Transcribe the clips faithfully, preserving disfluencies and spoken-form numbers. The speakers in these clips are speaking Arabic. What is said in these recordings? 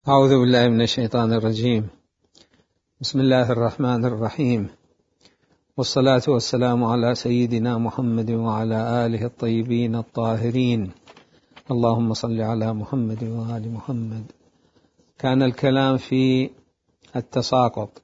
أعوذ بالله من الشيطان الرجيم. بسم الله الرحمن الرحيم، والصلاة والسلام على سيدنا محمد وعلى آله الطيبين الطاهرين. اللهم صل على محمد وآل محمد. كان الكلام في التساقط،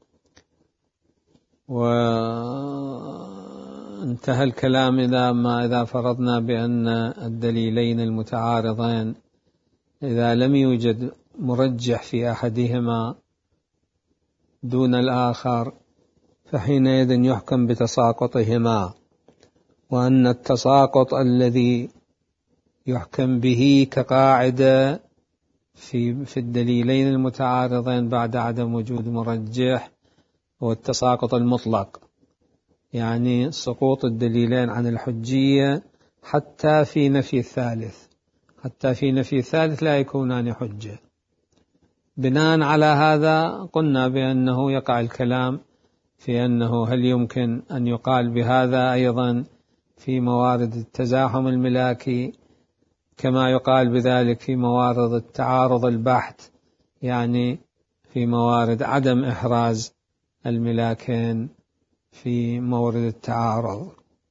وانتهى الكلام إذا ما إذا فرضنا بأن الدليلين المتعارضين إذا لم يوجد مرجح في أحدهما دون الآخر فحينئذ يحكم بتساقطهما، وأن التساقط الذي يحكم به كقاعدة في في الدليلين المتعارضين بعد عدم وجود مرجح هو التساقط المطلق، يعني سقوط الدليلين عن الحجية حتى في نفي الثالث حتى في نفي الثالث لا يكونان حجة. بناء على هذا قلنا بأنه يقع الكلام في أنه هل يمكن أن يقال بهذا أيضا في موارد التزاحم الملاكي كما يقال بذلك في موارد التعارض البحت، يعني في موارد عدم إحراز الملاكين في مورد التعارض.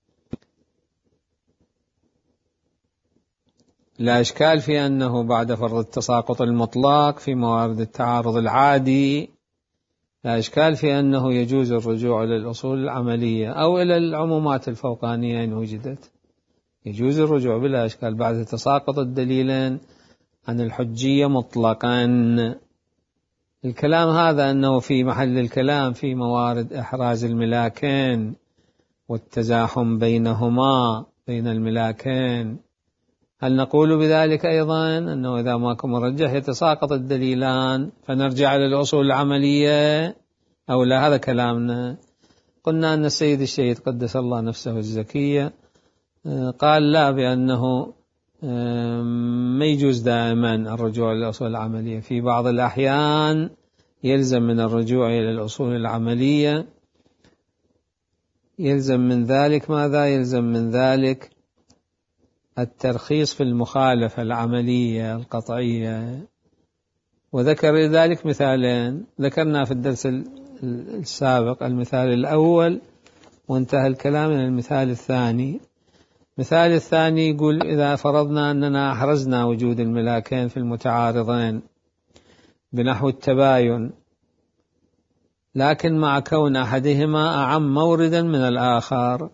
لا إشكال في أنه بعد فرض التساقط المطلق في موارد التعارض العادي لا إشكال في أنه يجوز الرجوع إلى الأصول العملية أو إلى العمومات الفوقانية إن وجدت، يجوز الرجوع بلا إشكال بعد تساقط الدليلين عن الحجية مطلقا. الكلام هذا أنه في محل الكلام في موارد إحراز الملاكين والتزاحم بينهما بين الملاكين، هل نقول بذلك أيضا أنه إذا ما كان مرجح يتساقط الدليلان فنرجع إلى الأصول العملية أو لا؟ هذا كلامنا. قلنا أن السيد الشهيد قدس الله نفسه الزكية قال لا، بأنه ما يجوز دائما الرجوع إلى الأصول العملية، في بعض الأحيان يلزم من الرجوع إلى الأصول العملية يلزم من ذلك ماذا؟ يلزم من ذلك الترخيص في المخالفة العملية القطعية، وذكر ذلك مثالين ذكرنا في الدرس السابق، المثال الأول وانتهى الكلام إلى المثال الثاني. مثال الثاني يقول إذا فرضنا أننا أحرزنا وجود الملاكين في المتعارضين بنحو التباين، لكن مع كون أحدهما أعم موردا من الآخر،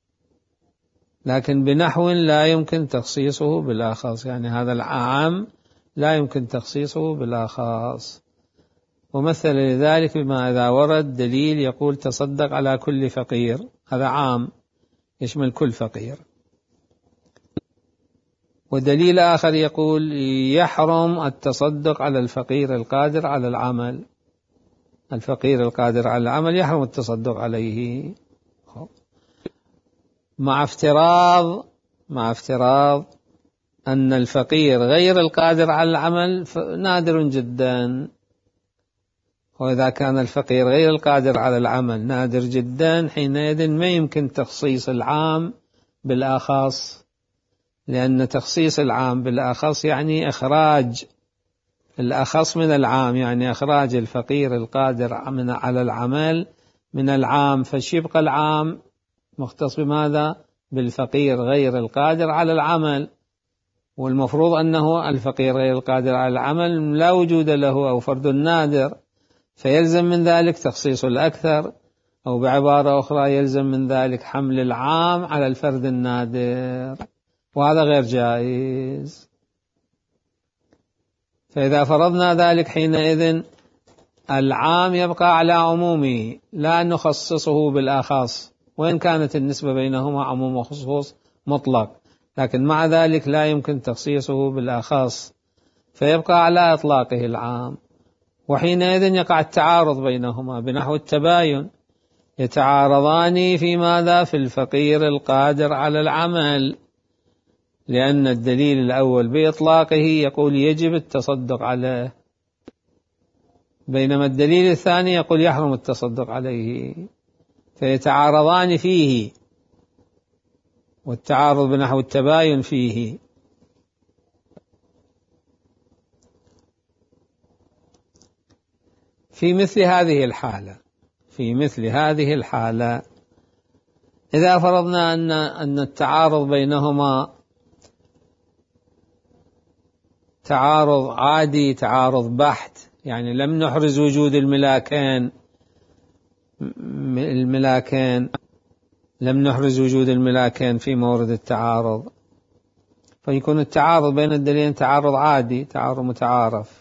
لكن بنحو لا يمكن تخصيصه بالآخص، يعني هذا الأعم لا يمكن تخصيصه بالآخص. ومثل لذلك بما إذا ورد دليل يقول تصدق على كل فقير، هذا عام يشمل كل فقير، ودليل آخر يقول يحرم التصدق على الفقير القادر على العمل، الفقير القادر على العمل يحرم التصدق عليه، مع افتراض مع افتراض أن الفقير غير القادر على العمل نادر جدا. وإذا كان الفقير غير القادر على العمل نادر جدا حينئذ ما يمكن تخصيص العام بالأخص، لأن تخصيص العام بالأخص يعني إخراج الأخص من العام، يعني إخراج الفقير القادر على العمل من العام، فشيبقى العام مختص بماذا؟ بالفقير غير القادر على العمل، والمفروض أنه الفقير غير القادر على العمل لا وجود له أو فرد نادر، فيلزم من ذلك تخصيص الأكثر، أو بعبارة أخرى يلزم من ذلك حمل العام على الفرد النادر، وهذا غير جائز. فإذا فرضنا ذلك حينئذ العام يبقى على عمومه لا نخصصه بالأخص، وإن كانت النسبة بينهما عموم وخصوص مطلق، لكن مع ذلك لا يمكن تخصيصه بالأخص فيبقى على إطلاقه العام، وحينئذ يقع التعارض بينهما بنحو التباين، يتعارضان في ماذا؟ في الفقير القادر على العمل، لأن الدليل الأول بإطلاقه يقول يجب التصدق عليه، بينما الدليل الثاني يقول يحرم التصدق عليه، فيتعارضان فيه، والتعارض بنحو التباين فيه. في مثل هذه الحالة في مثل هذه الحالة إذا فرضنا أن أن التعارض بينهما تعارض عادي، تعارض بحت، يعني لم نحرز وجود الملاكين الملاكين لم نحرز وجود الملاكين في مورد التعارض، فيكون التعارض بين الدليلين تعارض عادي، تعارض متعارف.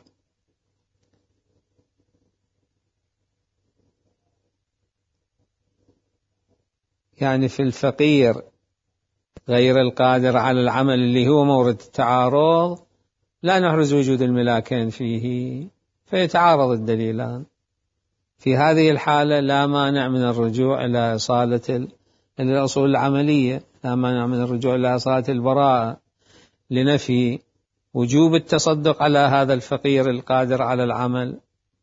يعني في الفقير غير القادر على العمل اللي هو مورد التعارض لا نحرز وجود الملاكين فيه، فيتعارض الدليلان. في هذه الحالة لا مانع من الرجوع إلى إصالة الأصول العملية، لا مانع من الرجوع إلى إصالة البراءة لنفي وجوب التصدق على هذا الفقير القادر على العمل،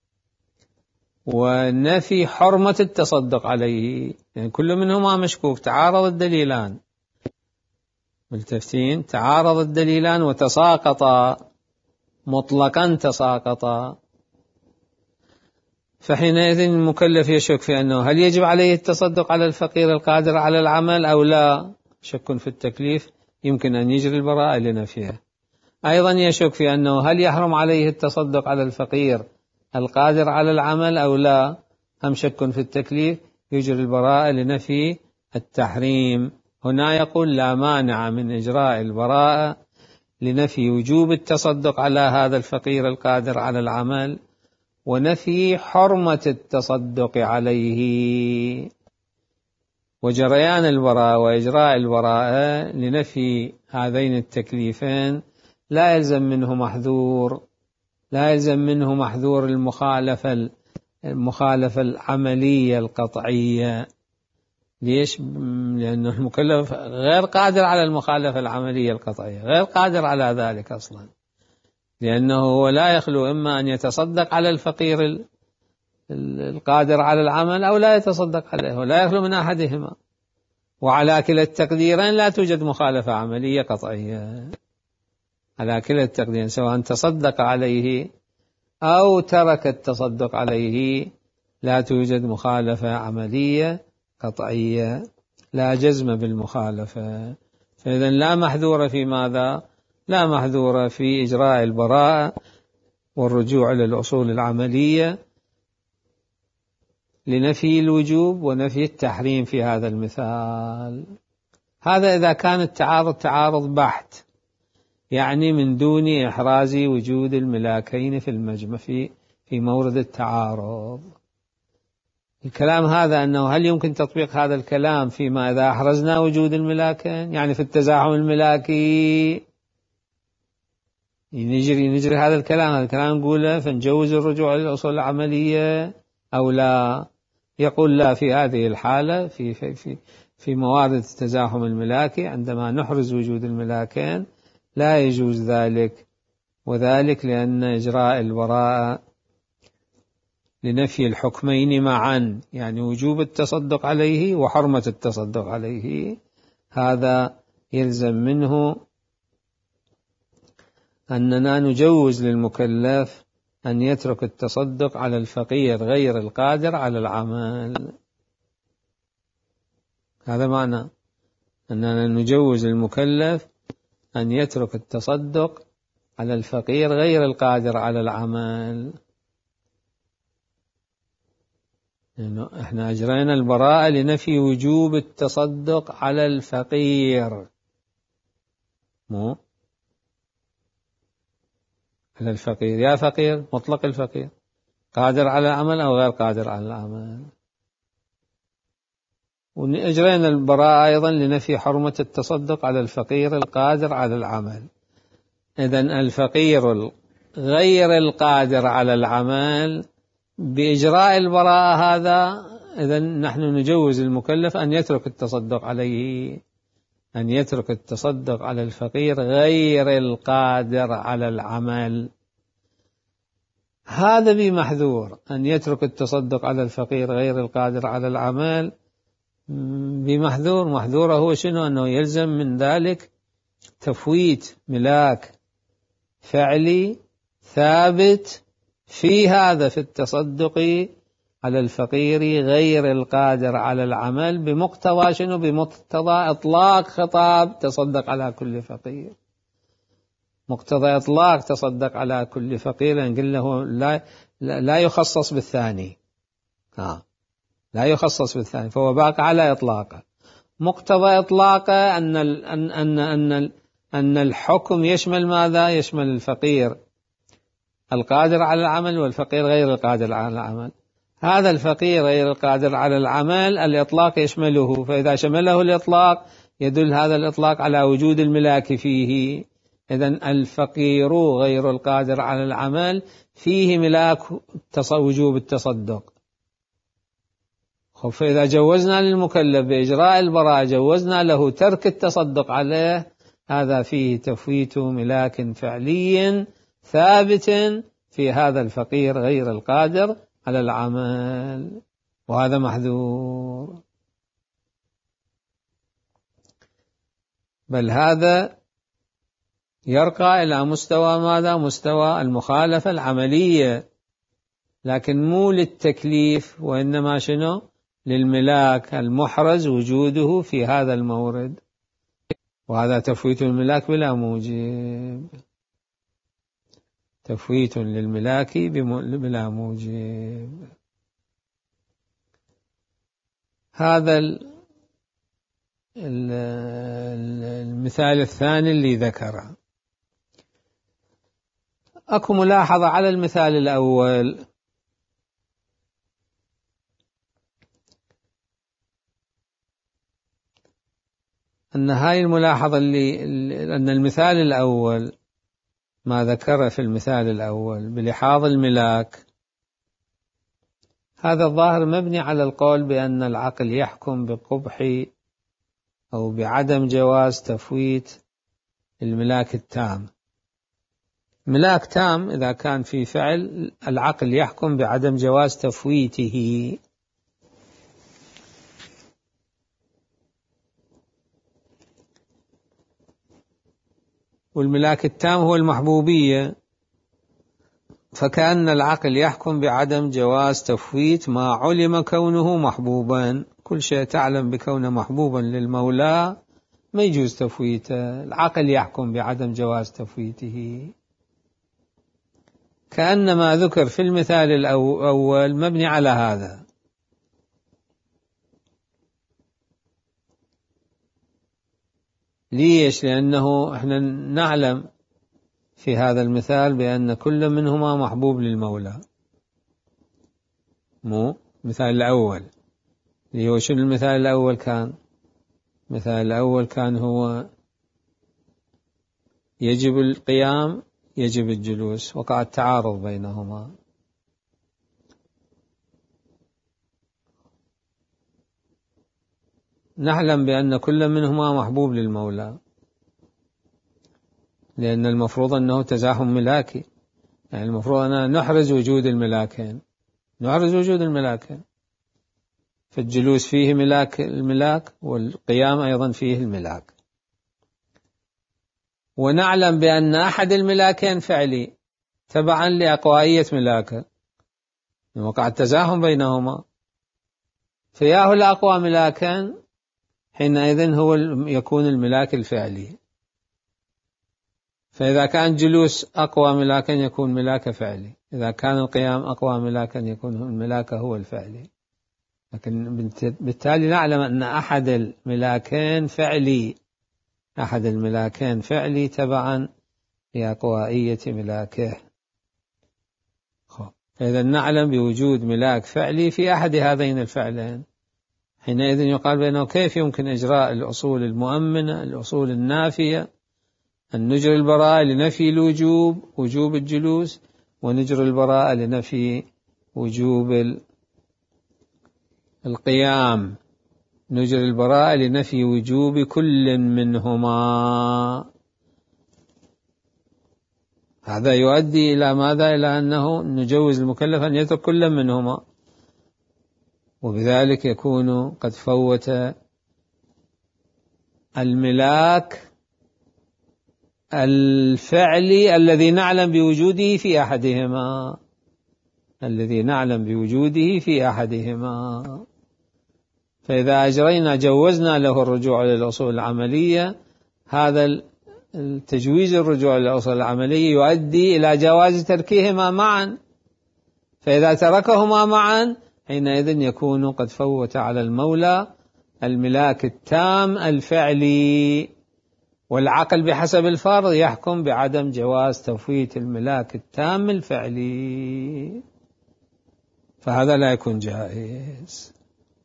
ونفي حرمة التصدق عليه، يعني كل منهما مشكوك، تعارض الدليلان ملتفتين، تعارض الدليلان وتساقطا مطلقا تساقطا. فحينئذ المكلف يشك في أنه هل يجب عليه التصدق على الفقير القادر على العمل أو لا، شك في التكليف يمكن أن يجري البراءة لنفيها. أيضا يشك في أنه هل يحرم عليه التصدق على الفقير القادر على العمل أو لا، هم شك في التكليف يجري البراءة لنفي التحريم. هنا يقول لا مانع من إجراء البراءة لنفي وجوب التصدق على هذا الفقير القادر على العمل ونفي حرمة التصدق عليه. وجريان البراءة وإجراء البراءة لنفي هذين التكليفين لا يلزم منه محذور، لا يلزم منه محذور المخالفة المخالفة العملية القطعية. ليش؟ لأنه المكلف غير قادر على المخالفة العملية القطعية، غير قادر على ذلك أصلا، لأنه هو لا يخلو إما أن يتصدق على الفقير القادر على العمل أو لا يتصدق عليه، ولا يخلو من أحدهما. وعلى كلا التقديرين لا توجد مخالفة عملية قطعية، على كلا التقديرين سواء تصدق عليه أو ترك التصدق عليه لا توجد مخالفة عملية قطعية، لا جزم بالمخالفة. فإذا لا محذور في ماذا؟ لا محذور في إجراء البراءة والرجوع إلى الأصول العملية لنفي الوجوب ونفي التحريم في هذا المثال. هذا إذا كان التعارض تعارض بحت، يعني من دون إحراز وجود الملاكين في المجمع في في مورد التعارض. الكلام هذا أنه هل يمكن تطبيق هذا الكلام فيما إذا أحرزنا وجود الملاكين، يعني في التزاحم الملاكي نجري نجري هذا الكلام هذا الكلام نقوله فنجوز الرجوع للأصول العملية أو لا؟ يقول لا، في هذه الحالة في في في في موارد التزاحم الملاكي عندما نحرز وجود الملاكين لا يجوز ذلك، وذلك لأن إجراء البراءة لنفي الحكمين معا، يعني وجوب التصدق عليه وحرمة التصدق عليه، هذا يلزم منه أننا نجوز للمكلف أن يترك التصدق على الفقير غير القادر على العمل. هذا معنى أننا نجوز للمكلف أن يترك التصدق على الفقير غير القادر على العمل، لأنه يعني احنا أجرينا البراءة لنفي وجوب التصدق على الفقير، مو على الفقير. يا فقير مطلق الفقير قادر على العمل أو غير قادر على العمل. وأجرينا البراءة أيضا لنفي حرمة التصدق على الفقير القادر على العمل. إذن الفقير غير القادر على العمل بإجراء البراءة هذا، إذن نحن نجوز المكلف أن يترك التصدق عليه، أن يترك التصدق على الفقير غير القادر على العمل. هذا بمحذور أن يترك التصدق على الفقير غير القادر على العمل بمحذور. محذوره هو شنو؟ أنه يلزم من ذلك تفويت ملاك فعلي ثابت في هذا في التصدق على الفقير غير القادر على العمل بمقتضى شنو؟ بمقتضى إطلاق خطاب تصدق على كل فقير، مقتضى إطلاق تصدق على كل فقير، نقول له لا لا يخصص بالثاني، ها لا يخصص بالثاني، فهو باقي على إطلاقه. مقتضى إطلاقه أن أن أن أن أن الحكم يشمل ماذا؟ يشمل الفقير القادر على العمل والفقير غير القادر على العمل. هذا الفقير غير القادر على العمل الإطلاق يشمله، فإذا شمله الإطلاق يدل هذا الإطلاق على وجود الملاك فيه. إذن الفقير غير القادر على العمل فيه ملاك وجوب التصدق. فإذا جوزنا للمكلف بإجراء البراءة جوزنا له ترك التصدق عليه، هذا فيه تفويت ملاك فعلي ثابت في هذا الفقير غير القادر على العمل، وهذا محذور. بل هذا يرقى إلى مستوى ماذا؟ مستوى المخالفة العملية، لكن مو للتكليف، وإنما شنو؟ للملاك المحرز وجوده في هذا المورد، وهذا تفويت الملاك بلا موجب، تفويت للملاك بلا موجب. هذا المثال الثاني اللي ذكره. أكو ملاحظة على المثال الأول، أن هاي الملاحظة اللي أن المثال الأول ما ذكر في المثال الأول بلحاظ الملاك، هذا الظاهر مبني على القول بأن العقل يحكم بقبح أو بعدم جواز تفويت الملاك التام. ملاك تام إذا كان في فعل العقل يحكم بعدم جواز تفويته، والملاك التام هو المحبوبية، فكأن العقل يحكم بعدم جواز تفويت ما علم كونه محبوبا. كل شيء تعلم بكونه محبوبا للمولى ما يجوز تفويته، العقل يحكم بعدم جواز تفويته. كأن ما ذكر في المثال الأول مبني على هذا. ليش؟ لأنه احنا نعلم في هذا المثال بأن كل منهما محبوب للمولى. مو المثال الأول اللي هو شنو؟ المثال الأول كان المثال الأول كان هو يجب القيام يجب الجلوس، وقع التعارض بينهما. نعلم بأن كل منهما محبوب للمولى، لأن المفروض أنه تزاحم ملاكي، يعني المفروض أن نحرز وجود الملاكين، نحرز وجود الملاكين، فالجلوس فيه ملاك الملاك، والقيام أيضا فيه الملاك. ونعلم بأن أحد الملاكين فعلي تبعا لأقوائية ملاكه، وقع التزاحم بينهما، فياه الأقوى ملاكا حينئذ هو يكون الملاك الفعلي. فإذا كان جلوس أقوى ملاكا يكون ملاك فعلي، إذا كان القيام أقوى ملاكا يكون الملاك هو الفعلي. لكن بالتالي نعلم أن أحد الملاكين فعلي، أحد الملاكين فعلي تبعا لأقوائية ملاكه. إذا نعلم بوجود ملاك فعلي في أحد هذين الفعلين، حينئذ يقال بأنه كيف يمكن إجراء الأصول المؤمنة الأصول النافية، أن نجري البراءة لنفي الوجوب وجوب الجلوس، ونجري البراءة لنفي وجوب القيام، نجري البراءة لنفي وجوب كل منهما. هذا يؤدي إلى ماذا؟ إلى أنه نجوز المكلف أن يترك كل منهما، وبذلك يكون قد فوت الملاك الفعلي الذي نعلم بوجوده في أحدهما. الذي نعلم بوجوده في أحدهما. فإذا أجرينا جوزنا له الرجوع إلى الأصول العملية، هذا التجويز الرجوع إلى الأصول العملية يؤدي إلى جواز تركهما معا، فإذا تركهما معا حينئذ يكون قد فوت على المولى الملاك التام الفعلي، والعقل بحسب الفرض يحكم بعدم جواز تفويت الملاك التام الفعلي، فهذا لا يكون جائز.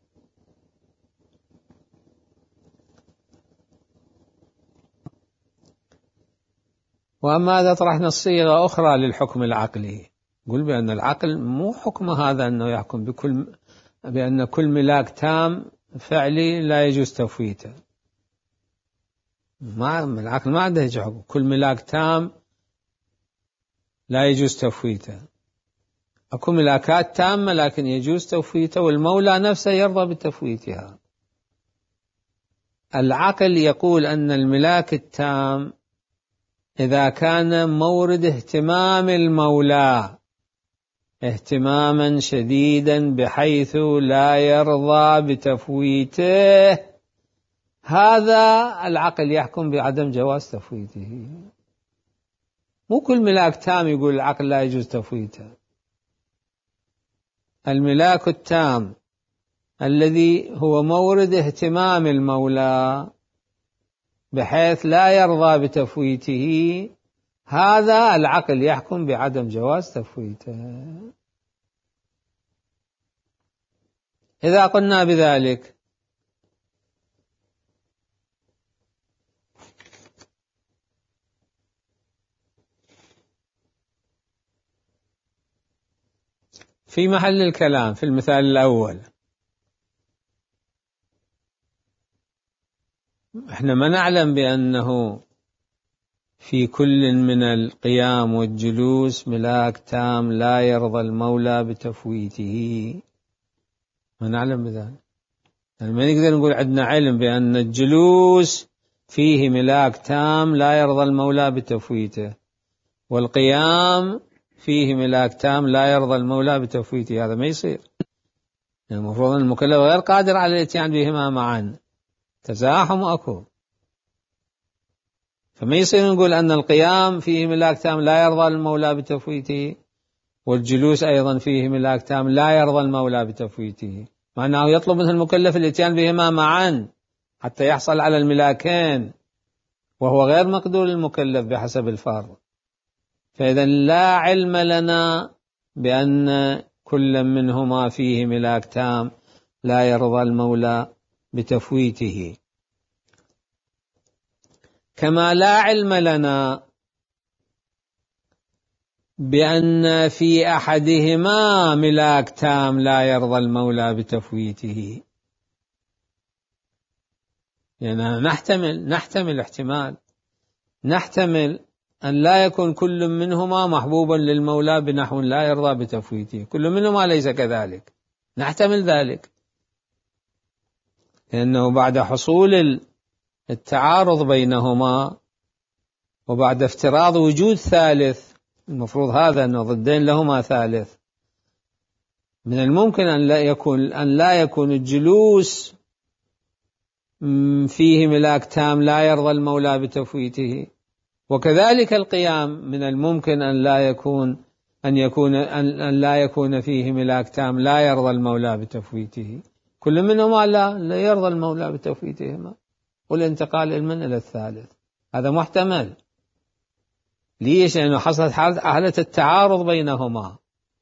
وأما إذا طرحنا الصيغة أخرى للحكم العقلي، قل بأن العقل مو حكم هذا أنه يحكم بكل بأن كل ملاك تام فعلي لا يجوز تفويته، ما العقل ما عنده حكم كل ملاك تام لا يجوز تفويته. أكو ملاكات تامة لكن يجوز تفويته، والمولى نفسه يرضى بتفويتها. العقل يقول أن الملاك التام إذا كان مورد اهتمام المولى اهتماما شديدا بحيث لا يرضى بتفويته، هذا العقل يحكم بعدم جواز تفويته. مو كل ملاك تام يقول العقل لا يجوز تفويته. الملاك التام الذي هو مورد اهتمام المولى بحيث لا يرضى بتفويته، هذا العقل يحكم بعدم جواز تفويته. إذا قلنا بذلك في محل الكلام في المثال الأول، احنا ما نعلم بأنه في كل من القيام والجلوس ملاك تام لا يرضى المولى بتفويته، ما نعلم بذلك. يعني ما نقدر نقول عندنا علم بأن الجلوس فيه ملاك تام لا يرضى المولى بتفويته، والقيام فيه ملاك تام لا يرضى المولى بتفويته، هذا ما يصير. يعني المفروض أن المكلف غير قادر على الاتيان بهما معا، تزاحم أكو، فما يصير نقول أن القيام فيه ملاك تام لا يرضى المولى بتفويته، والجلوس أيضا فيه ملاك تام لا يرضى المولى بتفويته، مع أنه يطلب منه المكلف الاتيان بهما معا حتى يحصل على الملاكين، وهو غير مقدور المكلف بحسب الفرض. فإذا لا علم لنا بأن كل منهما فيه ملاك تام لا يرضى المولى بتفويته، كما لا علم لنا بأن في أحدهما ملاك تام لا يرضى المولى بتفويته. يعني نحتمل نحتمل احتمال نحتمل أن لا يكون كل منهما محبوبا للمولى بنحو لا يرضى بتفويته، كل منهما ليس كذلك، نحتمل ذلك، لأنه بعد حصول التعارض بينهما وبعد افتراض وجود ثالث، المفروض هذا أن ضدين لهما ثالث، من الممكن أن لا يكون أن لا يكون الجلوس فيه ملاك تام لا يرضى المولى بتفويته، وكذلك القيام من الممكن أن لا يكون أن يكون أن لا يكون فيه ملاك تام لا يرضى المولى بتفويته، كل منهما لا, لا يرضى المولى بتفويتهما، والانتقال من إلى الثالث هذا محتمل. ليش؟ لأنه حصلت حالة التعارض بينهما.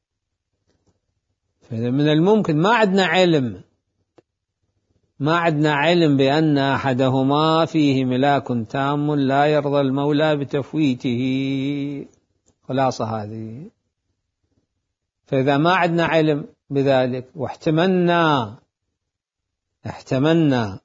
من الممكن ما عندنا علم ما عندنا علم بأن أحدهما فيه ملاك تام لا يرضى المولى بتفويته، خلاصة هذه. فإذا ما عندنا علم بذلك واحتملنا احتملنا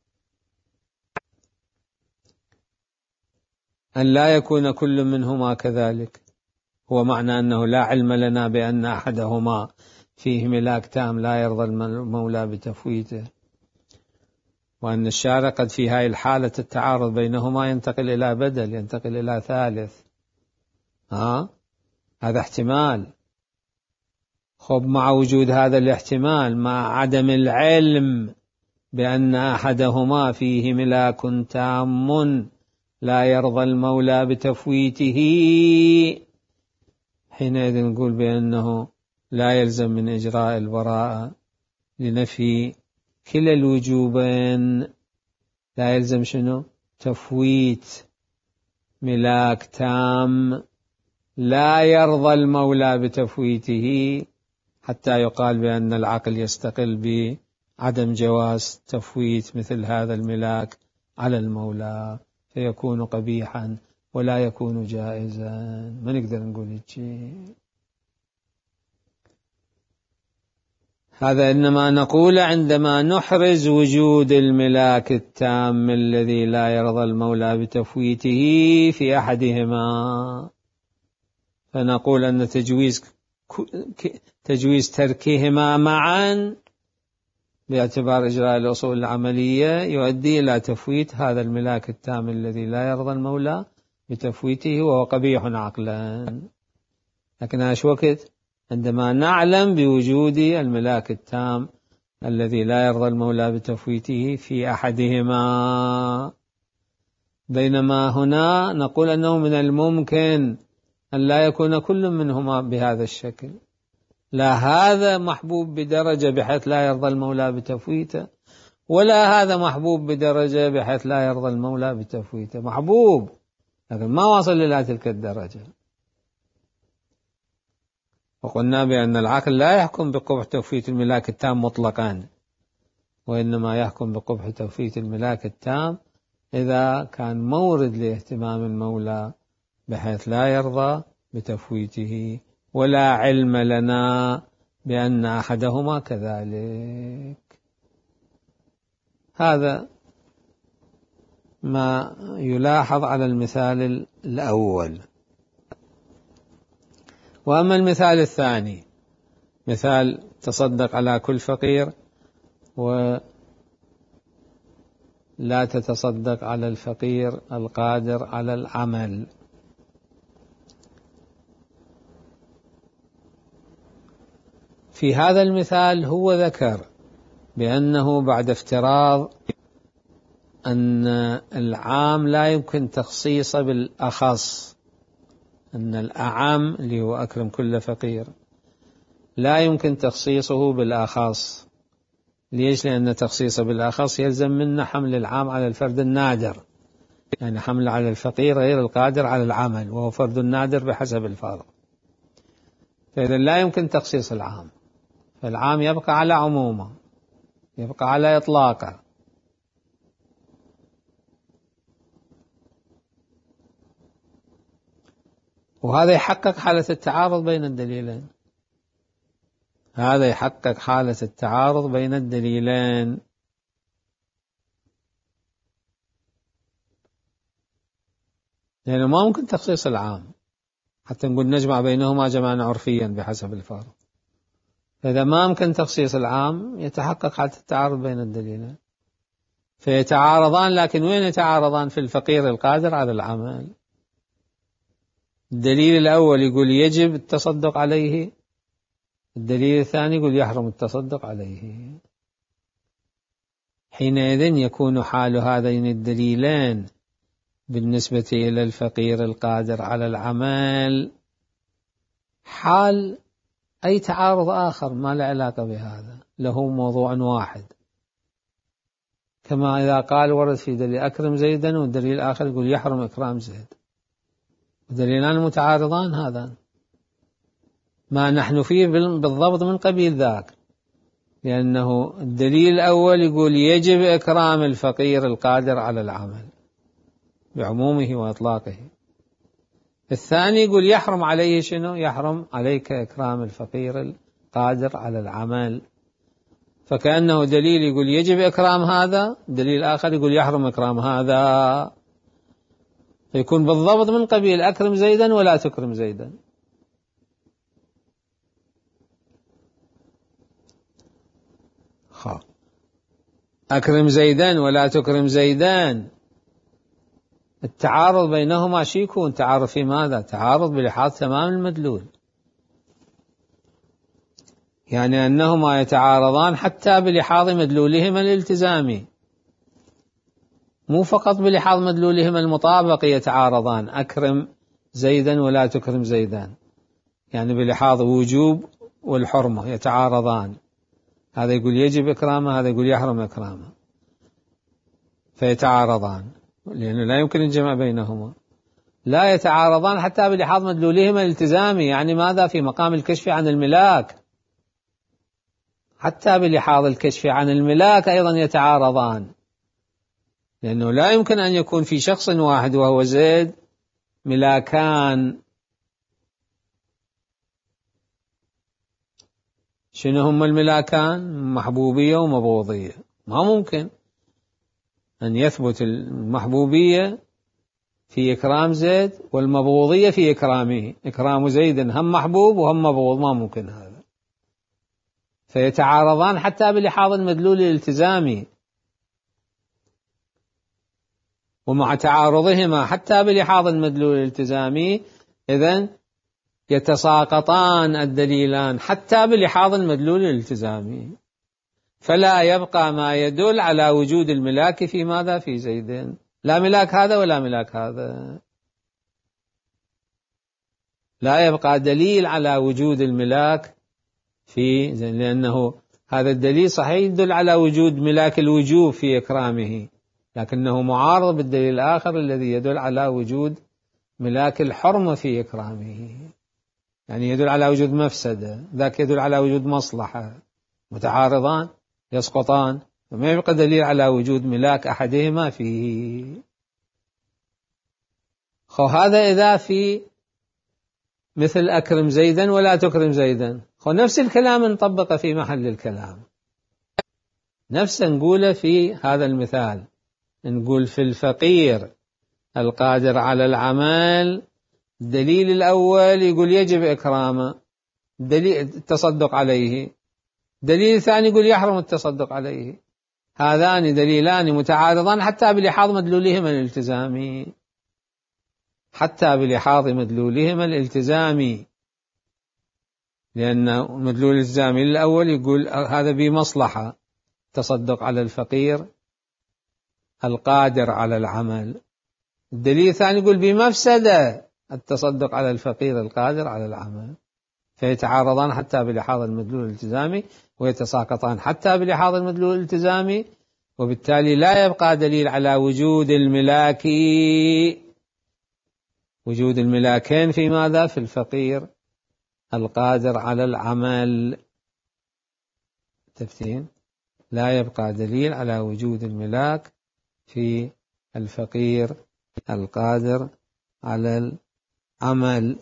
أن لا يكون كل منهما كذلك، هو معنى أنه لا علم لنا بأن أحدهما فيه ملاك تام لا يرضى المولى بتفويته، وأن الشارع قد في هاي الحالة التعارض بينهما ينتقل إلى بدل، ينتقل إلى ثالث. ها؟ هذا احتمال، خب مع وجود هذا الاحتمال، مع عدم العلم بأن أحدهما فيه ملاك تام لا يرضى المولى بتفويته، حينئذ نقول بأنه لا يلزم من إجراء البراءة لنفي كلا الوجوبين. لا يلزم شنو؟ تفويت ملاك تام لا يرضى المولى بتفويته، حتى يقال بأن العقل يستقل بعدم جواز تفويت مثل هذا الملاك على المولى، فيكون قبيحا ولا يكون جائزا. ما نقدر نقول شيء. هذا إنما نقول عندما نحرز وجود الملاك التام الذي لا يرضى المولى بتفويته في أحدهما، فنقول أن تجويز تجويز تركهما معا باعتبار إجراء الأصول العملية يؤدي إلى تفويت هذا الملاك التام الذي لا يرضى المولى بتفويته، وهو قبيح عقلا. لكن ايش وقت؟ عندما نعلم بوجود الملاك التام الذي لا يرضى المولى بتفويته في أحدهما. بينما هنا نقول أنه من الممكن أن لا يكون كل منهما بهذا الشكل، لا هذا محبوب بدرجة بحيث لا يرضى المولى بتفويته، ولا هذا محبوب بدرجة بحيث لا يرضى المولى بتفويته. محبوب لكن ما وصل إلى تلك الدرجة. وقلنا بأن العقل لا يحكم بقبح تفويت الملاك التام مطلقا، وإنما يحكم بقبح تفويت الملاك التام إذا كان مورد لاهتمام المولى بحيث لا يرضى بتفويته، ولا علم لنا بأن أحدهما كذلك. هذا ما يلاحظ على المثال الأول. وأما المثال الثاني، مثال تصدق على كل فقير ولا تتصدق على الفقير القادر على العمل. في هذا المثال هو ذكر بأنه بعد افتراض أن العام لا يمكن تخصيصه بالأخص، أن الأعم اللي هو أكرم كل فقير لا يمكن تخصيصه بالأخص. ليش؟ لأن تخصيصه بالأخص يلزم منا حمل العام على الفرد النادر، يعني حمل على الفقير غير القادر على العمل، وهو فرد نادر بحسب الفرض. فإذا لا يمكن تخصيص العام، فالعام يبقى على عمومه، يبقى على إطلاقه. وهذا يحقق حالة التعارض بين الدليلين، هذا يحقق حالة التعارض بين الدليلين. لأنه ما ممكن تخصيص العام حتى نقول نجمع بينهما جمعا عرفيا بحسب الفرض. فإذا ما ممكن تخصيص العام يتحقق حالة التعارض بين الدليلين، فيتعارضان. لكن وين يتعارضان؟ في الفقير القادر على العمل. الدليل الأول يقول يجب التصدق عليه، الدليل الثاني يقول يحرم التصدق عليه. حينئذ يكون حال هذين الدليلين بالنسبة إلى الفقير القادر على العمل حال أي تعارض آخر ما له علاقة بهذا، له موضوع واحد. كما إذا قال ورد في دليل أكرم زيدا والدليل الآخر يقول يحرم إكرام زيد، دليلان متعارضان. هذا ما نحن فيه بالضبط من قبيل ذاك، لأنه الدليل الأول يقول يجب إكرام الفقير القادر على العمل بعمومه وإطلاقه، الثاني يقول يحرم عليه شنو؟ يحرم عليك إكرام الفقير القادر على العمل. فكأنه دليل يقول يجب إكرام هذا، دليل آخر يقول يحرم إكرام هذا، فيكون بالضبط من قبيل أكرم زيدا ولا تكرم زيدا. أكرم زيدا ولا تكرم زيدان، التعارض بينهما شي يكون؟ تعارض في ماذا؟ تعارض بلحاظ تمام المدلول. يعني أنهما يتعارضان حتى بلحاظ مدلولهما الالتزامي، مو فقط بلحاظ مدلولهما المطابق يتعارضان، أكرم زيدا ولا تكرم زيدا، يعني بلحاظ وجوب والحرمة يتعارضان، هذا يقول يجب إكرامه، هذا يقول يحرم إكرامه، فيتعارضان لأنه لا يمكن الجمع بينهما. لا يتعارضان حتى بلحاظ مدلولهما الالتزامي، يعني ماذا؟ في مقام الكشف عن الملاك، حتى بلحاظ الكشف عن الملاك أيضا يتعارضان، لأنه لا يمكن أن يكون في شخص واحد وهو زيد ملاكان. شنو هم الملاكان؟ محبوبية ومبغوضية. ما ممكن أن يثبت المحبوبية في إكرام زيد والمبغوضية في إكرامه، إكرام زيد هم محبوب وهم مبغوض، ما ممكن هذا، فيتعارضان حتى بلحاظ المدلول الالتزامي. ومع تعارضهما حتى بلحاظ المدلول الالتزامي إذن يتساقطان الدليلان حتى بلحاظ المدلول الالتزامي، فلا يبقى ما يدل على وجود الملاك في ماذا؟ في زيد، لا ملاك هذا ولا ملاك هذا، لا يبقى دليل على وجود الملاك في زيد، لأنه هذا الدليل صحيح يدل على وجود ملاك الوجوب في إكرامه، لكنه معارض بالدليل الآخر الذي يدل على وجود ملاك الحرمة في إكرامه، يعني يدل على وجود مفسدة، ذاك يدل على وجود مصلحة، متعارضان يسقطان، فما يبقى دليل على وجود ملاك أحدهما فيه. خو هذا إذا في مثل أكرم زيدا ولا تكرم زيدا، خو نفس الكلام نطبقه في محل الكلام، نفس نقوله في هذا المثال، نقول في الفقير القادر على العمل، الدليل الأول يقول يجب إكرامه، دليل التصدق عليه، دليل الثاني يقول يحرم التصدق عليه، هذان دليلان متعارضان حتى بلحاظ مدلولهما الالتزامي، حتى بلحاظ مدلولهما الالتزامي، لأن المدلول الالتزامي الأول يقول هذا بمصلحة تصدق على الفقير القادر على العمل، الدليل الثاني يقول بمفسدة التصدق على الفقير القادر على العمل، فيتعارضان حتى بلحاظ المدلول الالتزامي ويتساقطان حتى بلحاظ المدلول الالتزامي، وبالتالي لا يبقى دليل على وجود الملاك، وجود الملاكين في ماذا؟ في الفقير القادر على العمل. تفتين لا يبقى دليل على وجود الملاك في الفقير القادر على العمل.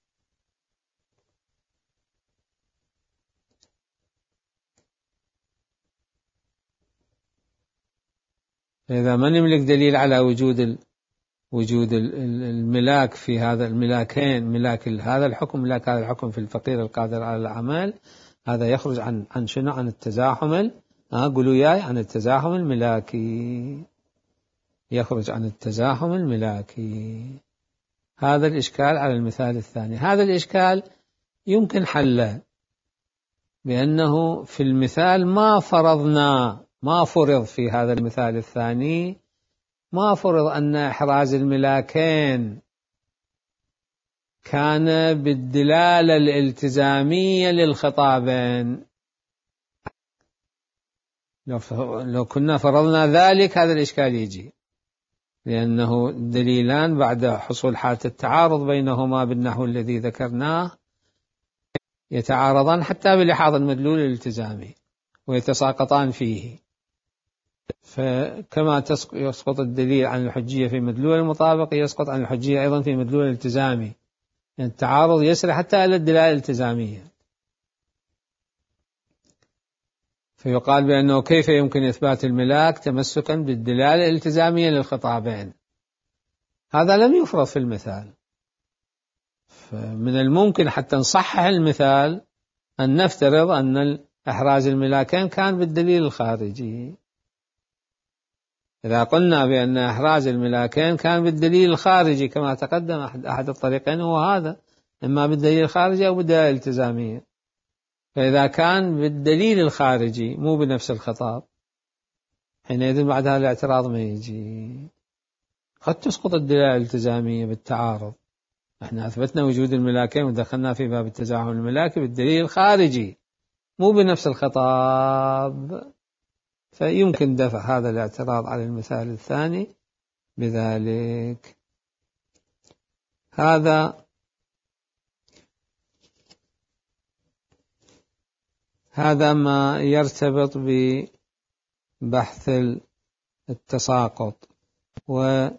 إذا ما نملك دليل على وجود ال... وجود الملاك في هذا الملاكين، ملاك هذا الحكم ملاك هذا الحكم في الفقير القادر على العمل، هذا يخرج عن عن شنو؟ عن التزاحم ال... ها قولوا ياي عن التزاحم الملاكي، يخرج عن التزاحم الملاكي. هذا الإشكال على المثال الثاني. هذا الإشكال يمكن حله بأنه في المثال ما فرضنا، ما فرض في هذا المثال الثاني، ما فرض أن إحراز الملاكين كان بالدلالة الالتزامية للخطابين. لو كنا فرضنا ذلك هذا الإشكال يجي، لأنه دليلان بعد حصول حالة التعارض بينهما بالنحو الذي ذكرناه يتعارضان حتى بلحاظ المدلول الالتزامي ويتساقطان فيه، فكما يسقط الدليل عن الحجية في مدلول المطابق يسقط عن الحجية أيضا في مدلول الالتزامي، يعني التعارض يسري حتى إلى الدلالة الالتزامية. فيقال بأنه كيف يمكن إثبات الملاك تمسكا بالدلالة الالتزامية للخطابين؟ هذا لم يفرض في المثال، فمن الممكن حتى نصحح المثال أن نفترض أن إحراز الملاكين كان بالدليل الخارجي. إذا قلنا بأن إحراز الملاكين كان بالدليل الخارجي كما تقدم، أحد, أحد الطريقين هو هذا، إما بالدليل الخارجي أو بالدلالة الالتزامية، فإذا كان بالدليل الخارجي مو بنفس الخطاب حينئذ بعد هذا الاعتراض ما يجي. قد تسقط الدلالة الالتزامية بالتعارض، احنا أثبتنا وجود الملاكين ودخلنا في باب التزاحم الملاكي بالدليل الخارجي مو بنفس الخطاب، فيمكن دفع هذا الاعتراض على المثال الثاني بذلك. هذا هذا ما يرتبط ببحث التساقط. وتبين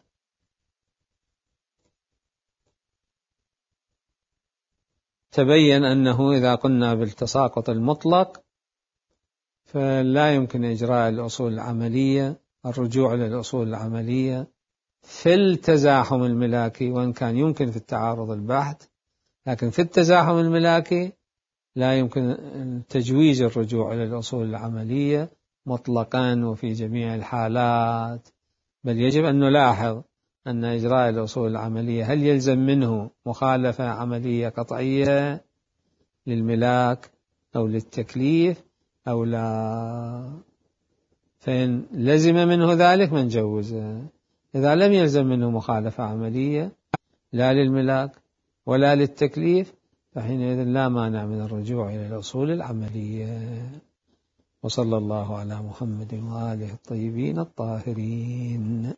أنه إذا قلنا بالتساقط المطلق فلا يمكن إجراء الأصول العملية، الرجوع للأصول العملية في التزاحم الملاكي، وإن كان يمكن في التعارض البحت، لكن في التزاحم الملاكي لا يمكن تجويز الرجوع إلى الأصول العملية مطلقا وفي جميع الحالات، بل يجب أن نلاحظ أن إجراء الأصول العملية هل يلزم منه مخالفة عملية قطعية للملاك أو للتكليف أو لا. فإن لزم منه ذلك من جوزه، إذا لم يلزم منه مخالفة عملية لا للملاك ولا للتكليف فحينئذ لا مانع من الرجوع إلى الأصول العملية. وصلى الله على محمد وآله الطيبين الطاهرين.